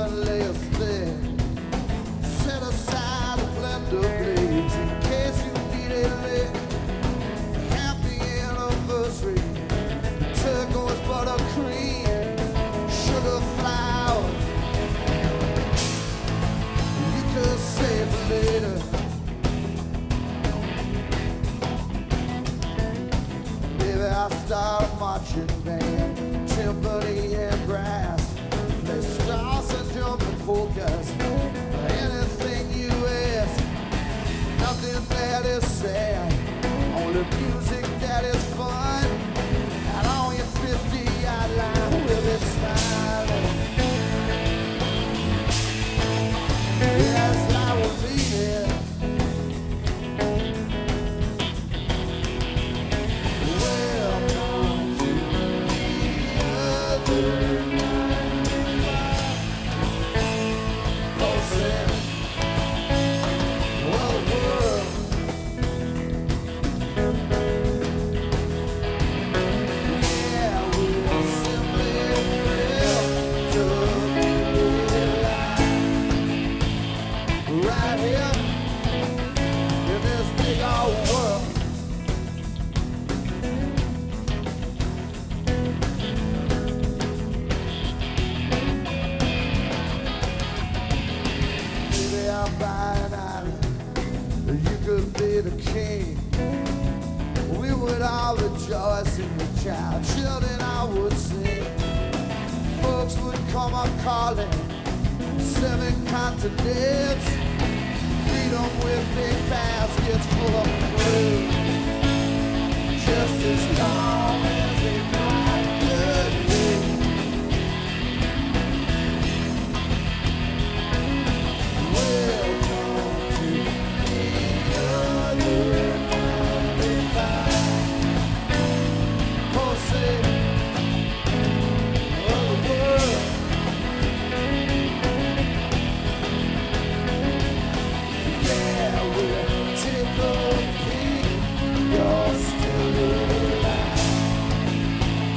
one last thing. Set aside a blender blades in case you need a lick. Happy anniversary. Turquoise buttercream, sugar flour. You could save it later. Maybe I'll start a marching band, timpani and brass. Play stars and jumping polkas. Anything you ask, nothing that is sad, only music that is fun. And on your 50-yard line, we'll be smiling. Yes, I will be there. Welcome to the other night. Oh, Sam. Well, the world. Yeah, we're simply thrilled to be alive. Right here in this big old world. Maybe I'll buy an island. You could be the king. We would all rejoice in your child. Children, I would sing. Folks would come a calling. 7 continents. Freedom with big baskets full of fruit. Just as long as they find good food. Welcome to the other 95. Jose of the world. Yeah, we're tickled pink. You're still alive.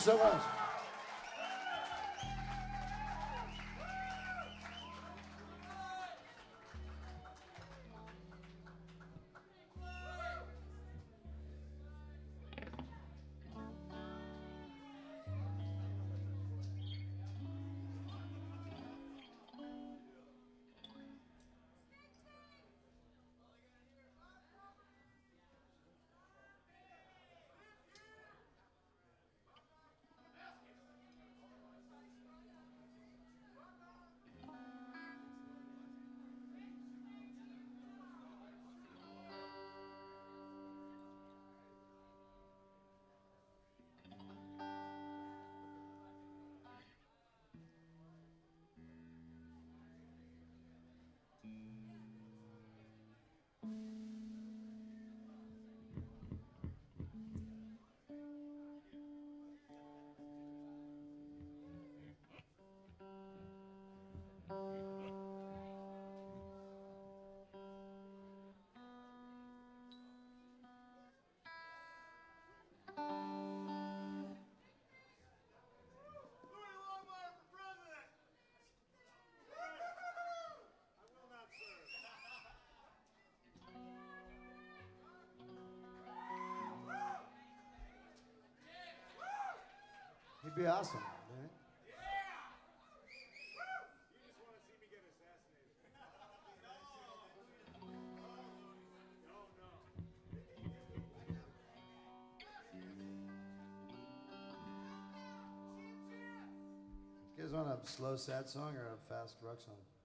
so much. He'd be awesome, right? You just want to see me get assassinated. You guys want a slow, sad song or a fast rock song?